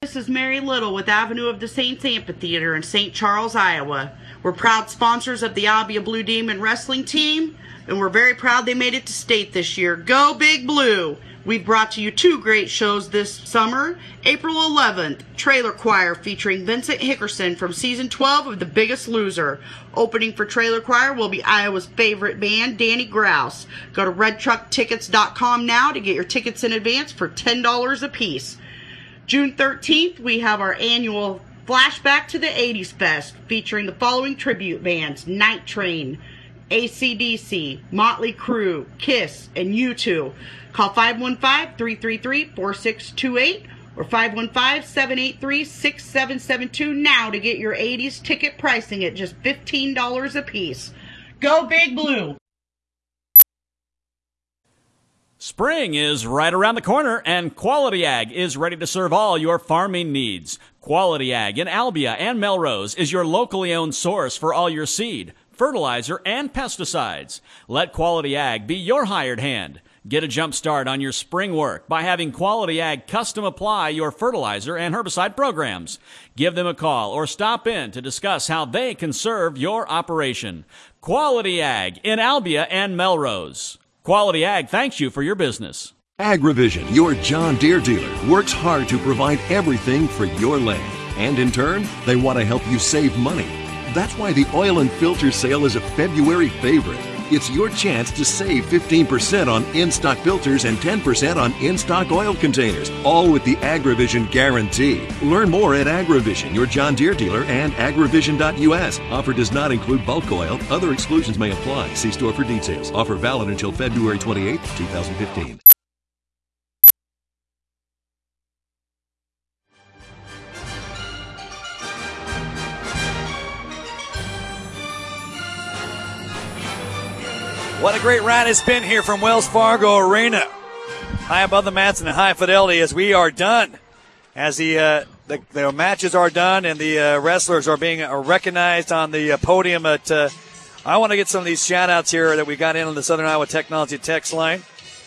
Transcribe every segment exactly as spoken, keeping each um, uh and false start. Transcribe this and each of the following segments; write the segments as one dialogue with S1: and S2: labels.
S1: this is Mary Little with Avenue of the Saints Amphitheater in Saint Charles, Iowa. We're proud sponsors of the Albia Blue Demon Wrestling Team, and we're very proud they made it to state this year. Go Big Blue! We've brought to you two great shows this summer. April eleventh, Trailer Choir featuring Vincent Hickerson from Season twelve of The Biggest Loser. Opening for Trailer Choir will be Iowa's favorite band, Danny Grouse. Go to red truck tickets dot com now to get your tickets in advance for ten dollars a piece. June thirteenth, we have our annual Flashback to the eighties Fest featuring the following tribute bands: Night Train, A C D C, Motley Crue, Kiss, and U two. Call five one five, three three three, four six two eight or five one five, seven eight three, six seven seven two now to get your eighties ticket pricing at just fifteen dollars a piece. Go Big Blue!
S2: Spring is right around the corner, and Quality Ag is ready to serve all your farming needs. Quality Ag in Albia and Melrose is your locally owned source for all your seed, fertilizer, and pesticides. Let Quality Ag be your hired hand. Get a jump start on your spring work by having Quality Ag custom apply your fertilizer and herbicide programs. Give them a call or stop in to discuss how they can serve your operation. Quality Ag in Albia and Melrose. Quality Ag thanks you for your business.
S3: AgriVision, your John Deere dealer, works hard to provide everything for your land. And in turn, they want to help you save money. That's why the oil and filter sale is a February favorite. It's your chance to save fifteen percent on in-stock filters and ten percent on in-stock oil containers, all with the AgriVision guarantee. Learn more at AgriVision, your John Deere dealer, and agrivision dot U S. Offer does not include bulk oil. Other exclusions may apply. See store for details. Offer valid until February twenty-eighth, twenty fifteen.
S4: What a great ride it's been here from Wells Fargo Arena. High above the mats and high fidelity as we are done. As the uh, the, the matches are done and the uh, wrestlers are being uh, recognized on the uh, podium. At, uh, I want to get some of these shout-outs here that we got in on the Southern Iowa Technology text line.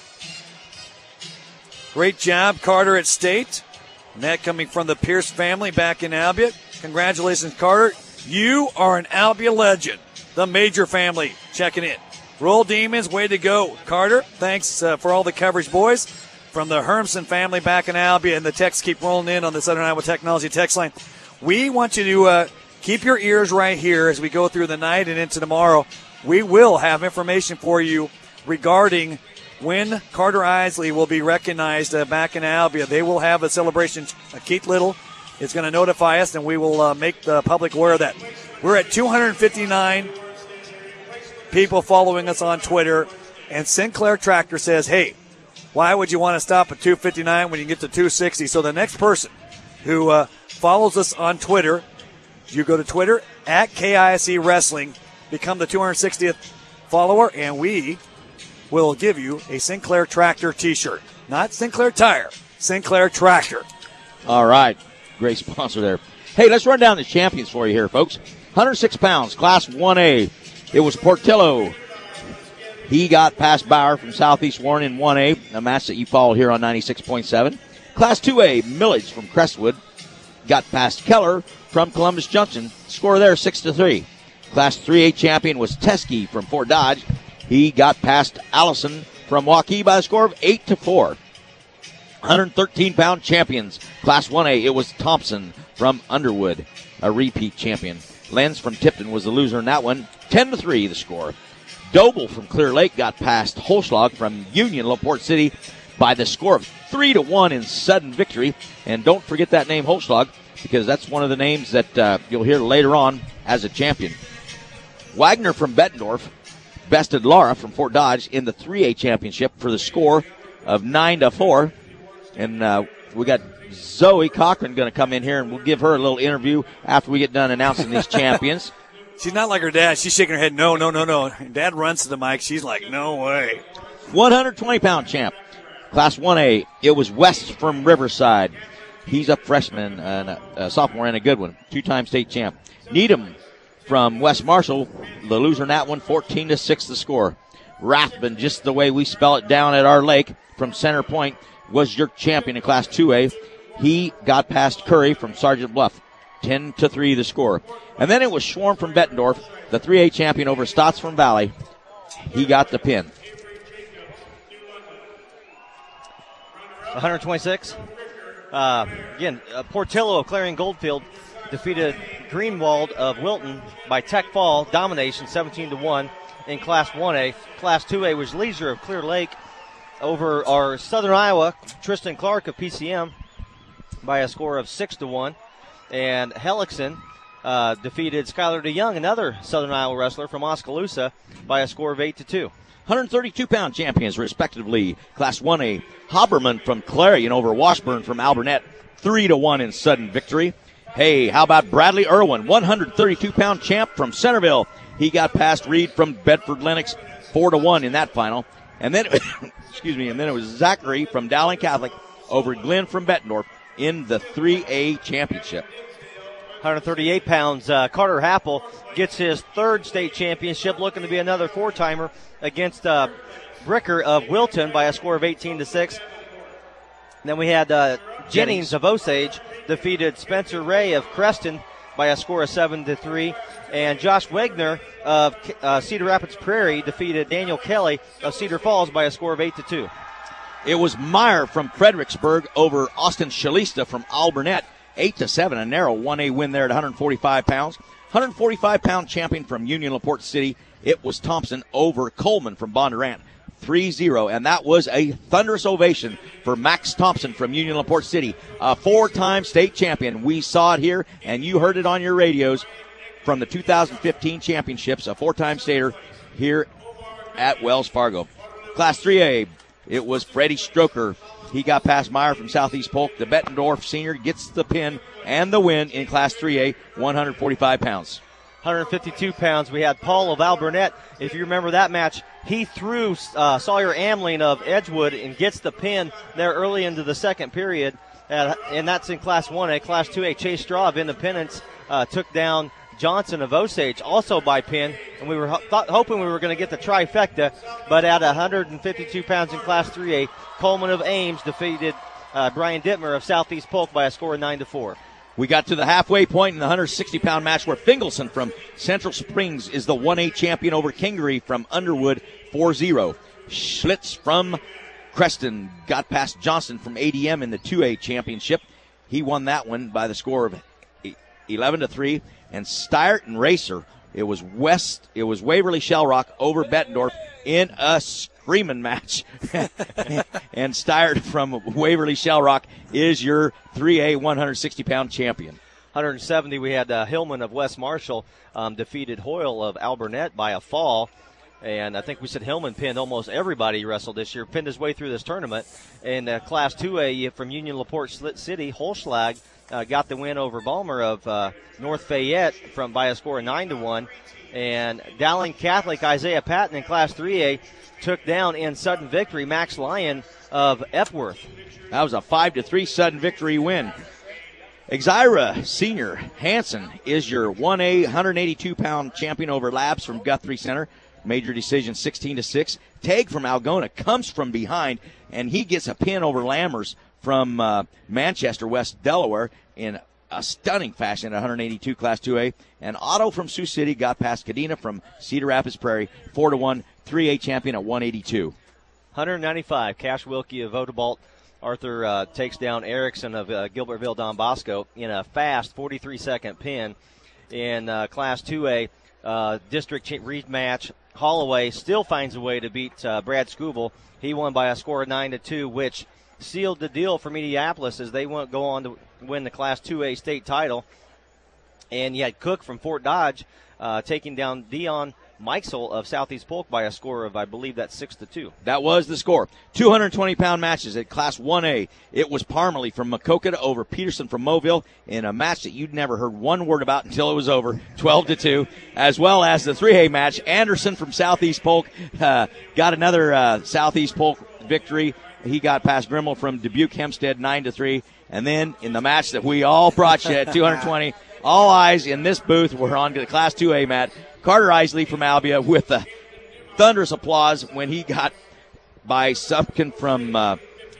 S4: Great job, Carter at State. And that coming from the Pierce family back in Albia. Congratulations, Carter. You are an Albia legend. The Major family checking in. Roll Demons, way to go. Carter, thanks uh, for all the coverage, boys. From the Hermson family back in Albia, and the texts keep rolling in on the Southern Iowa Technology text line. We want you to uh, keep your ears right here as we go through the night and into tomorrow. We will have information for you regarding when Carter Isley will be recognized uh, back in Albia. They will have a celebration. Uh, Keith Little is going to notify us, and we will uh, make the public aware of that. We're at two hundred fifty-nine people following us on Twitter, and Sinclair Tractor says, hey, why would you want to stop at two fifty-nine when you get to two sixty? So the next person who uh, follows us on Twitter, you go to Twitter, at K I S E Wrestling, become the two hundred sixtieth follower, and we will give you a Sinclair Tractor t-shirt. Not Sinclair Tire, Sinclair Tractor.
S5: All right. Great sponsor there. Hey, let's run down the champions for you here, folks. one hundred six pounds, Class one A. It was Portillo. He got past Bauer from Southeast Warren in one A, a match that you follow here on ninety-six point seven. Class two A, Millage from Crestwood got past Keller from Columbus Junction. Score there, six to three. Class three A champion was Teskey from Fort Dodge. He got past Allison from Waukee by a score of eight to four. one hundred thirteen pound champions. Class one A, it was Thompson from Underwood, a repeat champion. Lenz from Tipton was the loser in that one. ten to three the score. Doble from Clear Lake got past Holschlag from Union LaPorte City by the score of three to one in sudden victory. And don't forget that name Holschlag, because that's one of the names that uh, you'll hear later on as a champion. Wagner from Bettendorf bested Laura from Fort Dodge in the three A championship for the score of nine to four. And uh, we got Zoe Cochran going to come in here, and we'll give her a little interview after we get done announcing these champions.
S4: She's not like her dad. She's shaking her head, no, no, no, no. Dad runs to the mic. She's like, no way.
S5: one hundred twenty pound champ. Class one A, it was West from Riverside. He's a freshman, and a, a sophomore, and a good one. Two-time state champ. Needham from West Marshall, the loser in that one, fourteen to six the score. Rathbun, just the way we spell it down at our lake, from Center Point, was your champion in Class two A. He got past Curry from Sergeant Bluff. ten to three the score. And then it was Schwarm from Bettendorf, the three A champion over Stotts from Valley. He got the pin.
S6: one twenty-six. Uh, again, uh, Portillo of Clarion Goldfield defeated Greenwald of Wilton by Tech Fall domination, seventeen to one in Class one A. Class two A was Leisure of Clear Lake over our Southern Iowa, Tristan Clark of P C M by a score of six to one. And Hellickson uh, defeated Skylar DeYoung, another Southern Iowa wrestler from Oskaloosa, by a score of eight to two.
S5: one thirty-two pound champions, respectively. Class one A, Haberman from Clarion over Washburn from Alburnett, three to one in sudden victory. Hey, how about Bradley Irwin, one thirty-two pound champ from Centerville. He got past Reed from Bedford Lennox, four to one in that final. And then, excuse me, and then it was Zachary from Dowling Catholic over Glenn from Bettendorf in the three A championship.
S6: one thirty-eight pounds, uh, Carter Happel gets his third state championship, looking to be another four-timer against uh, Bricker of Wilton by a score of eighteen to six. Then we had uh, Jennings, Jennings of Osage defeated Spencer Ray of Creston by a score of seven to three. And Josh Wegner of uh, Cedar Rapids Prairie defeated Daniel Kelly of Cedar Falls by a score of eight to two.
S5: It was Meyer from Fredericksburg over Austin Shalista from Alburnett, eight to seven, a narrow one A win there at one forty-five pounds. one forty-five pound champion from Union LaPorte City, it was Thompson over Coleman from Bondurant, three zero, and that was a thunderous ovation for Max Thompson from Union LaPorte City, a four-time state champion. We saw it here, and you heard it on your radios from the two thousand fifteen championships, a four-time stater here at Wells Fargo. Class three A, it was Freddie Stroker. He got past Meyer from Southeast Polk. The Bettendorf senior gets the pin and the win in Class three A, one forty-five pounds.
S6: one fifty-two pounds, we had Paul of Alburnett. If you remember that match, he threw uh, Sawyer Amling of Edgewood and gets the pin there early into the second period. Uh, and that's in Class one A. Class two A, Chase Straw of Independence uh, took down Johnson of Osage, also by pin, and we were ho- thought, hoping we were going to get the trifecta, but at one fifty-two pounds in Class three A, Coleman of Ames defeated uh, Brian Dittmer of Southeast Polk by a score of nine to four.
S5: We got to the halfway point in the one sixty pound match where Fingelson from Central Springs is the one A champion over Kingery from Underwood, four zero. Schlitz from Creston got past Johnson from A D M in the two A championship. He won that one by the score of eleven to three. And Steyert and Racer, it was West, it was Waverly Shellrock over Bettendorf in a screaming match. And Steyert from Waverly Shellrock is your three A one sixty pound champion.
S6: one seventy, we had uh, Hillman of West Marshall um, defeated Hoyle of Alburnett by a fall. And I think we said Hillman pinned almost everybody he wrestled this year, pinned his way through this tournament. In uh, Class two A from Union LaPorte Slit City, Holschlag uh, got the win over Balmer of uh, North Fayette from by a score of nine to one. And Dowling Catholic Isaiah Patton in Class three A took down in sudden victory Max Lyon of Epworth.
S5: That was a five to three sudden victory win. Exira Senior Hanson is your one A one eighty-two pound champion over Labs from Guthrie Center. Major decision sixteen to six. Tag from Algona comes from behind, and he gets a pin over Lammers from uh, Manchester, West Delaware, in a stunning fashion at one eighty-two Class two A. And Otto from Sioux City got past Kadena from Cedar Rapids Prairie, four to one, three A champion at one eighty-two.
S6: one ninety-five, Cash Wilkie of Odebalt. Arthur uh, takes down Erickson of uh, Gilbertville Don Bosco in a fast forty-three second pin. In uh, Class two A, uh, district rematch, Holloway still finds a way to beat uh, Brad Scooble. He won by a score of nine to two, which sealed the deal for Mediapolis as they won't go on to win the Class two A state title. And you had Cook from Fort Dodge uh, taking down Dion Mikesel of Southeast Polk by a score of, I believe, that's six to two.
S5: That was the score. two hundred twenty pound matches at Class one A. It was Parmalee from Maquoketa over Peterson from Mobile in a match that you'd never heard one word about until it was over, twelve to two. As well as the three A match, Anderson from Southeast Polk uh, got another uh, Southeast Polk victory. He got past Grimmel from Dubuque Hempstead, nine to three. And then in the match that we all brought you at two hundred twenty, all eyes in this booth were on the Class two A mat. Carter Isley from Albia with a thunderous applause when he got by Supkin from uh,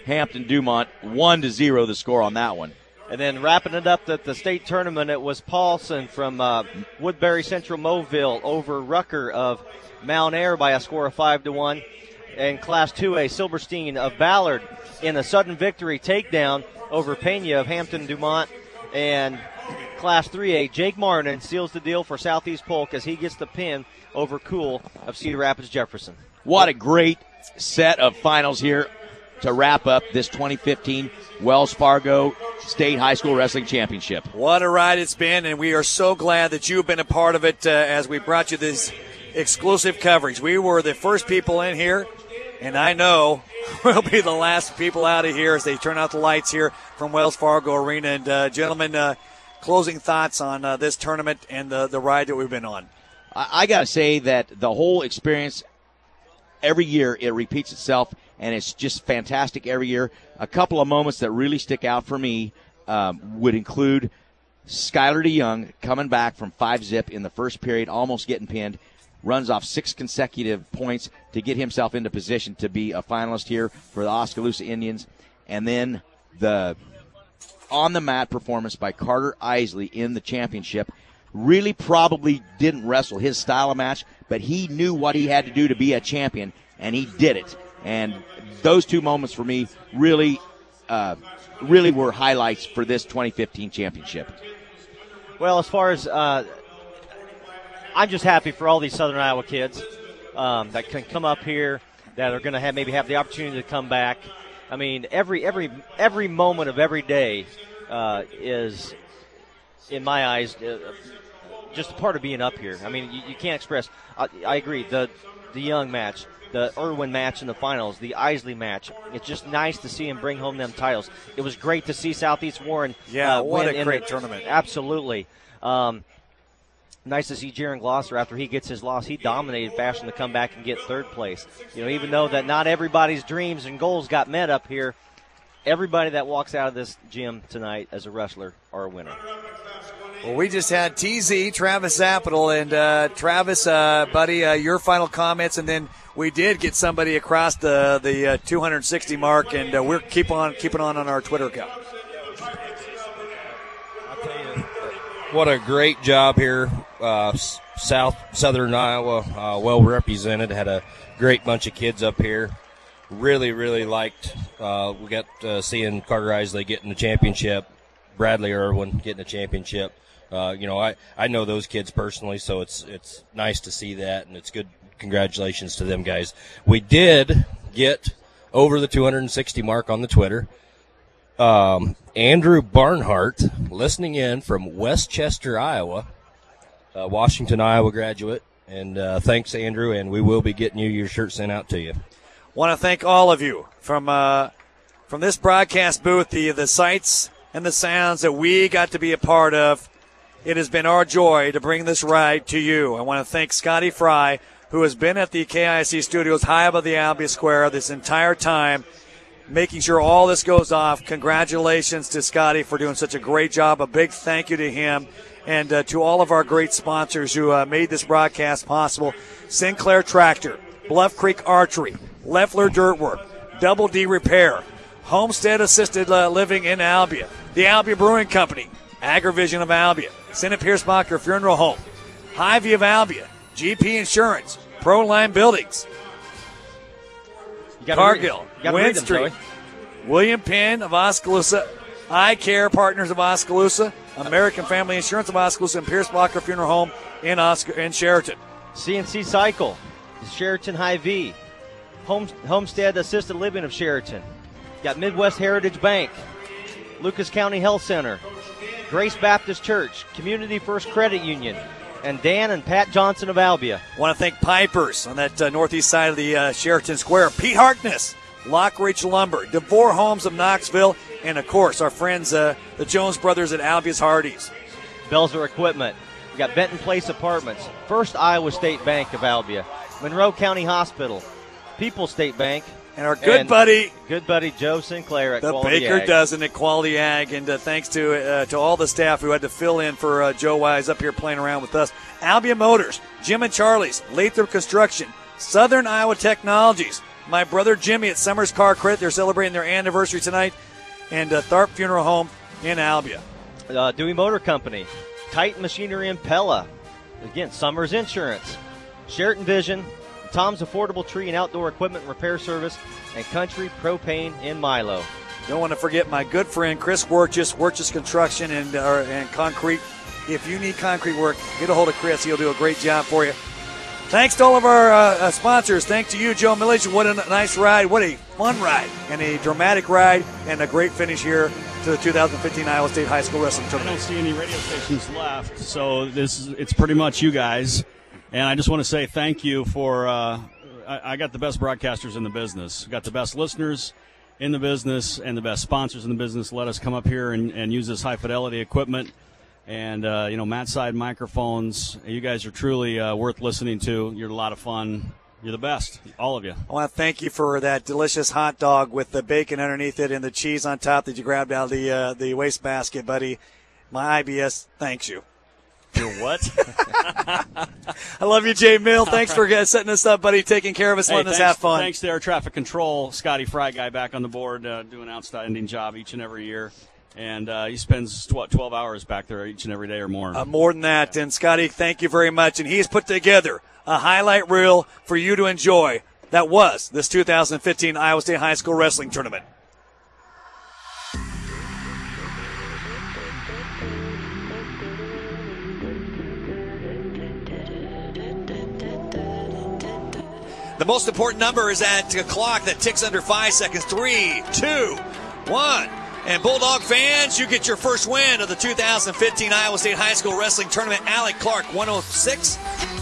S5: Hampton Dumont, one to zero the score on that one.
S6: And then wrapping it up at the state tournament, it was Paulson from uh, Woodbury Central Mobile over Rucker of Mount Air by a score of five to one. And Class two A, Silverstein of Ballard in a sudden victory takedown over Pena of Hampton Dumont. And Class three A, Jake Martin seals the deal for Southeast Polk as he gets the pin over Cool of Cedar Rapids Jefferson.
S5: What a great set of finals here to wrap up this twenty fifteen Wells Fargo State High School Wrestling Championship.
S4: What a ride it's been, and we are so glad that you've been a part of it uh, as we brought you this exclusive coverage. We were the first people in here, and I know we'll be the last people out of here as they turn out the lights here from Wells Fargo Arena. And, uh, gentlemen, uh, closing thoughts on uh, this tournament and the, the ride that we've been on.
S5: I, I got to say that the whole experience, every year it repeats itself, and it's just fantastic every year. A couple of moments that really stick out for me um, would include Skylar DeYoung coming back from five zip in the first period, almost getting pinned, runs off six consecutive points to get himself into position to be a finalist here for the Oskaloosa Indians. And then the on-the-mat performance by Carter Isley in the championship. Really probably didn't wrestle his style of match, but he knew what he had to do to be a champion, and he did it. And those two moments for me really, uh, really were highlights for this twenty fifteen championship.
S6: Well, as far as uh, I'm just happy for all these Southern Iowa kids um, that can come up here, that are going to have maybe have the opportunity to come back. I mean, every every every moment of every day uh, is, in my eyes, uh, just a part of being up here. I mean, you, you can't express. I, I agree. The the Young match, the Irwin match in the finals, the Isley match. It's just nice to see him bring home them titles. It was great to see Southeast Warren.
S4: Yeah,
S6: uh,
S4: what
S6: win
S4: a great
S6: the,
S4: tournament.
S6: Absolutely. Um, nice to see Jaron Glosser after he gets his loss. He dominated fashion to come back and get third place. You know, even though that not everybody's dreams and goals got met up here, everybody that walks out of this gym tonight as a wrestler are a winner.
S4: Well, we just had T Z, Travis Zappital, and uh, Travis, uh, buddy, uh, your final comments, and then we did get somebody across the the uh, two hundred sixty mark, and uh, we're keep on keeping on on our Twitter account.
S7: I'll tell you, what a great job here, uh, South Southern Iowa, uh, well represented. Had a great bunch of kids up here. Really, really liked. Uh, we got uh, seeing Carter Isley getting the championship, Bradley Irwin getting the championship. Uh, you know, I, I know those kids personally, so it's it's nice to see that, and it's good. Congratulations to them guys. We did get over the two hundred sixty mark on the Twitter. Um, Andrew Barnhart, listening in from Westchester, Iowa, uh, Washington, Iowa graduate. And uh, thanks, Andrew, and we will be getting you your shirt sent out to you.
S4: Want to thank all of you from uh, from this broadcast booth, the the sights and the sounds that we got to be a part of. It has been our joy to bring this ride to you. I want to thank Scotty Fry, who has been at the K I C studios high above the Albia Square this entire time, making sure all this goes off. Congratulations to Scotty for doing such a great job. A big thank you to him and uh, to all of our great sponsors who uh, made this broadcast possible. Sinclair Tractor, Bluff Creek Archery, Leffler Dirtwork, Double D Repair, Homestead Assisted uh, Living in Albia, the Albia Brewing Company, AgriVision of Albia, Senate Pierce-Bacher Funeral Home, Hy-Vee of Albia, G P Insurance, Proline Buildings, Cargill, Wynn Street, William Penn of Oskaloosa, Eye Care Partners of Oskaloosa, American Family Insurance of Oskaloosa, and Pierce-Bacher Funeral Home in Oscar in Sheraton.
S6: C N C Cycle, Sheraton Hy-Vee, Home, Homestead Assisted Living of Sheraton. Got Midwest Heritage Bank, Lucas County Health Center, Grace Baptist Church, Community First Credit Union, and Dan and Pat Johnson of Albia.
S4: Want to thank Pipers on that uh, northeast side of the uh, Sheraton Square. Pete Harkness, Lockridge Lumber, DeVore Homes of Knoxville, and, of course, our friends, uh, the Jones Brothers at Albia's Hardee's.
S6: Belzer Equipment. We got Benton Place Apartments, First Iowa State Bank of Albia, Monroe County Hospital, People's State Bank,
S4: and our good
S6: and
S4: buddy,
S6: good buddy Joe Sinclair at
S4: the
S6: Quality
S4: Baker
S6: Ag.
S4: Dozen at Quality Ag, and uh, thanks to uh, to all the staff who had to fill in for uh, Joe Wise up here playing around with us. Albia Motors, Jim and Charlie's, Lathrop Construction, Southern Iowa Technologies, my brother Jimmy at Summers Car Credit. They're celebrating their anniversary tonight. And uh, Tharp Funeral Home in Albia.
S6: Uh, Dewey Motor Company, Titan Machinery in Pella. Again, Summers Insurance, Sheraton Vision, Tom's Affordable Tree and Outdoor Equipment Repair Service, and Country Propane in Milo.
S4: Don't want to forget my good friend Chris Worches, Worches Construction and uh, and Concrete. If you need concrete work, get a hold of Chris. He'll do a great job for you. Thanks to all of our uh, uh, sponsors. Thanks to you, Joe Millage. What a nice ride. What a fun ride and a dramatic ride and a great finish here to the two thousand fifteen Iowa State High School Wrestling
S2: I
S4: Tournament.
S2: don't see any radio stations left, so this is, it's pretty much you guys. And I just want to say thank you for uh, I, I got the best broadcasters in the business. Got the best listeners in the business and the best sponsors in the business. Let us come up here and, and use this high-fidelity equipment. And, uh, you know, Matt Side microphones. You guys are truly uh, worth listening to. You're a lot of fun. You're the best, all of you.
S4: I want to thank you for that delicious hot dog with the bacon underneath it and the cheese on top that you grabbed out of the uh, the wastebasket, buddy. My I B S thanks you.
S2: Your what?
S4: I love you, Jay Mill. Thanks for uh, setting us up, buddy, taking care of us,
S2: Hey,
S4: letting
S2: thanks,
S4: us have fun.
S2: Thanks to our traffic control, Scotty Fry guy back on the board, uh, doing an outstanding job each and every year. And uh, he spends, what, twelve hours back there each and every day or more.
S4: Uh, more than that. And, Scotty, thank you very much. And he's put together a highlight reel for you to enjoy. That was this two thousand fifteen Iowa State High School Wrestling Tournament. The most important number is at a clock that ticks under five seconds. Three, two, one. And Bulldog fans, you get your first win of the two thousand fifteen Iowa State High School Wrestling Tournament. Alec Clark, one oh six.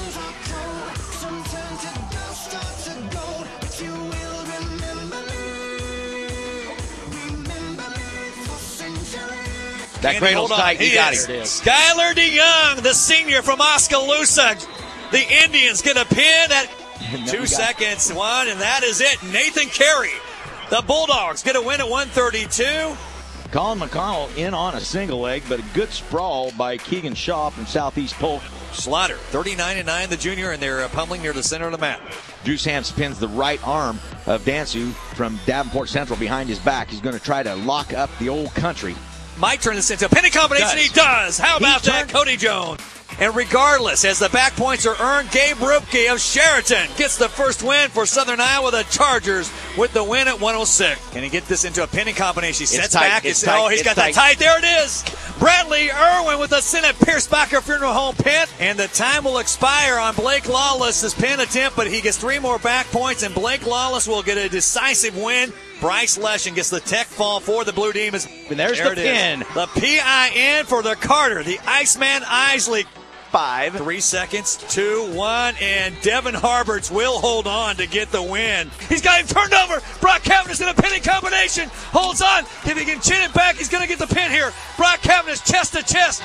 S5: That cradle's tight. You got it.
S4: Skylar DeYoung, the senior from Oskaloosa. The Indians get a pin at two seconds. One, and that is it. Nathan Carey. The Bulldogs get a win at one thirty-two.
S5: Colin McConnell in on a single leg, but a good sprawl by Keegan Shaw from Southeast Polk.
S4: Slaughter, thirty-nine and nine, the junior, and they're uh, pummeling near the center of the mat.
S5: Deuce Ham spins the right arm of Dansu from Davenport Central behind his back. He's going to try to lock up the old country.
S4: Might turn this into a pinning combination.
S5: Does.
S4: He does. How about
S5: He
S4: that,
S5: turned-
S4: Cody Jones? And regardless, as the back points are earned, Gabe Rupke of Sheraton gets the first win for Southern Iowa. The Chargers with the win at one oh six. Can he get this into a pinning combination? He sets
S5: tight.
S4: back.
S5: It's
S4: It's, oh,
S5: tight.
S4: he's
S5: It's
S4: got
S5: tight.
S4: that tight. There it is. Bradley Irwin with a Senate Piercebacher Funeral Home pin. And the time will expire on Blake Lawless's pin attempt, but he gets three more back points, and Blake Lawless will get a decisive win. Bryce Leshen gets the tech fall for the Blue Demons.
S5: And there's
S4: There
S5: the
S4: it is.
S5: pin.
S4: The P I N for the Carter, the Iceman Isley.
S5: Five.
S4: Three seconds, two, one, and Devin Harberts will hold on to get the win. He's got him turned over. Brock Cavendish in a pinning combination. Holds on. If he can chin it back, he's going to get the pin here. Brock Cavendish chest to chest.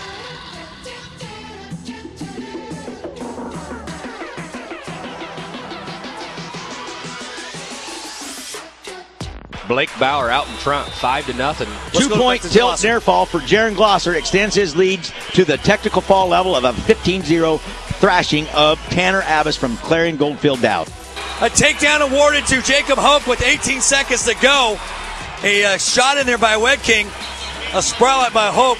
S8: Blake Bauer out in front, five to nothing.
S5: Two point tilt near fall for Jaron Glosser extends his leads to the technical fall level of a fifteen zero thrashing of Tanner Abbas from Clarion Goldfield Dow.
S4: A takedown awarded to Jacob Hope with eighteen seconds to go. A uh, shot in there by Wedking. A sprawl out by Hope.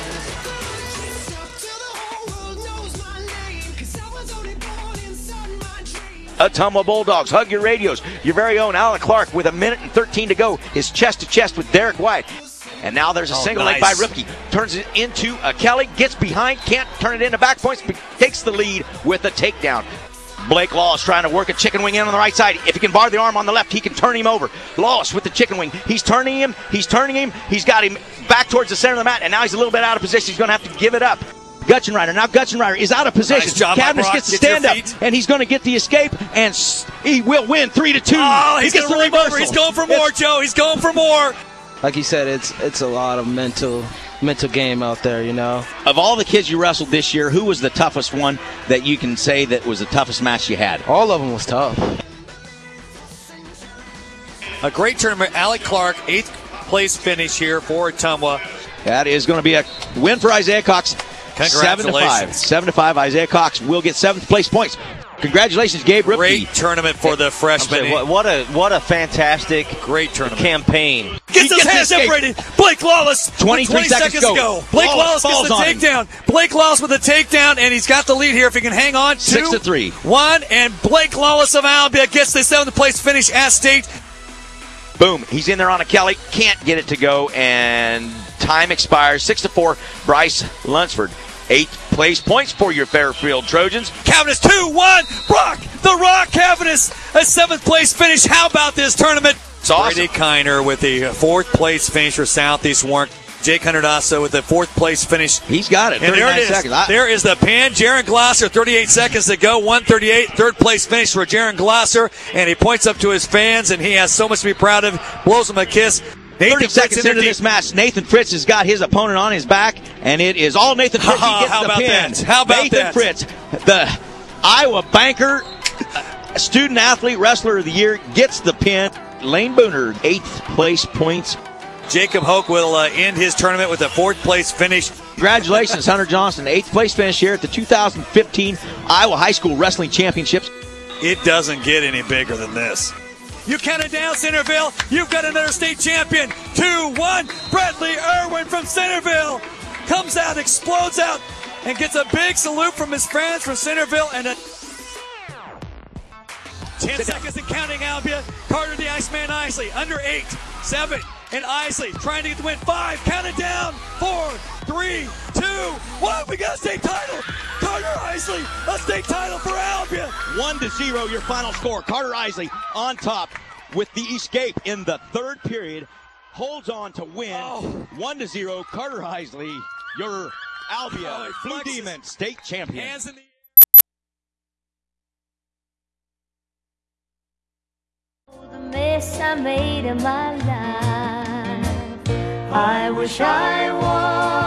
S5: Ottumwa Bulldogs, hug your radios. Your very own Alec Clark with a minute and thirteen to go is chest to chest with Derek White. And now there's a
S4: Oh,
S5: single
S4: nice.
S5: leg by Ripke. Turns it into a Kelly, gets behind, can't turn it into back points, but takes the lead with a takedown. Blake Lawless trying to work a chicken wing in on the right side. If he can bar the arm on the left, he can turn him over. Lawless with the chicken wing. He's turning him. He's turning him. He's got him back towards the center of the mat, and now he's a little bit out of position. He's going to have to give it up. Gutchenreiter. Now Gutchenreiter is out of position.
S4: Nice job by
S5: Cavendish
S4: Brock.
S5: gets the
S4: Get your
S5: stand up,
S4: feet.
S5: and he's going to get the escape, and s- he will win three to two.
S4: Oh, he's
S5: he gets
S4: going to
S5: the
S4: reverse.
S5: reversal.
S4: He's going for more,
S5: It's-
S4: Joe. He's going for more.
S9: Like you said, it's it's a lot of mental mental game out there, you know.
S5: Of all the kids you wrestled this year, who was the toughest one that you can say that was the toughest match you had?
S9: All of them was tough.
S4: A great tournament. Alec Clark, eighth place finish here for Ottumwa.
S5: That is going to be a win for Isaiah Cox. Seven to five.
S4: Congratulations.
S5: Seven to five. Isaiah Cox will get seventh place points. Congratulations, Gabe Ripke.
S4: Great tournament for the freshman.
S6: Saying, what, what a what a fantastic
S4: great tournament
S6: campaign.
S4: Gets his hands separated. Blake Lawless.
S5: twenty-three seconds, seconds go.
S4: Blake Lawless, Lawless gets the takedown. Him. Blake Lawless with the takedown, and he's got the lead here if he can hang on. Two,
S5: Six to three.
S4: One, and Blake Lawless of Albia gets the seventh place finish at state.
S5: Boom. He's in there on a Kelly. Can't get it to go, and time expires. Six to four. Bryce Lunsford. Eighth place points for your Fairfield Trojans.
S4: Cavanis two one. Brock the Rock Cavanis, a seventh place finish. How about this tournament?
S5: It's awesome.
S4: Brady Kiner with the fourth place finish for Southeast Warren. Jake Hunterdasso with the fourth place finish.
S5: He's got it.
S4: And there it is.
S5: Seconds. I-
S4: there is the pin. Jaron Glasser, thirty-eight seconds to go. one thirty-eight. Third place finish for Jaron Glasser. And he points up to his fans, and he has so much to be proud of. Blows him a kiss. Nathan
S5: thirty
S4: Fritz
S5: seconds into this match, Nathan Fritz has got his opponent on his back, and it is all Nathan Fritz. He gets
S4: How
S5: the
S4: about
S5: pin.
S4: that? How about
S5: Nathan
S4: that?
S5: Fritz, the Iowa banker, student athlete, wrestler of the year, gets the pin. Lane Booner, eighth place points.
S4: Jacob Hoke will uh, end his tournament with a fourth place finish.
S5: Congratulations, Hunter Johnson, eighth place finish here at the two thousand fifteen Iowa High School Wrestling Championships.
S4: It doesn't get any bigger than this. You count it down, Centerville. You've got another state champion. Two, one. Bradley Irwin from Centerville comes out, explodes out, and gets a big salute from his friends from Centerville. And a ten seconds and counting, Albia. Carter the Iceman Isley under eight, seven, and Isley trying to get the win. Five, count it down. Four, three, two, one. We got a state title. Carter Isley, a state title for Albia.
S5: One to zero, your final score. Carter Isley on top with the escape in the third period. Holds on to win.
S4: Oh.
S5: One to zero, Carter Isley, your Albia
S4: Oh,
S5: Blue Demon state champion.
S4: Hands in the
S10: The mess I made of my life, I wish I was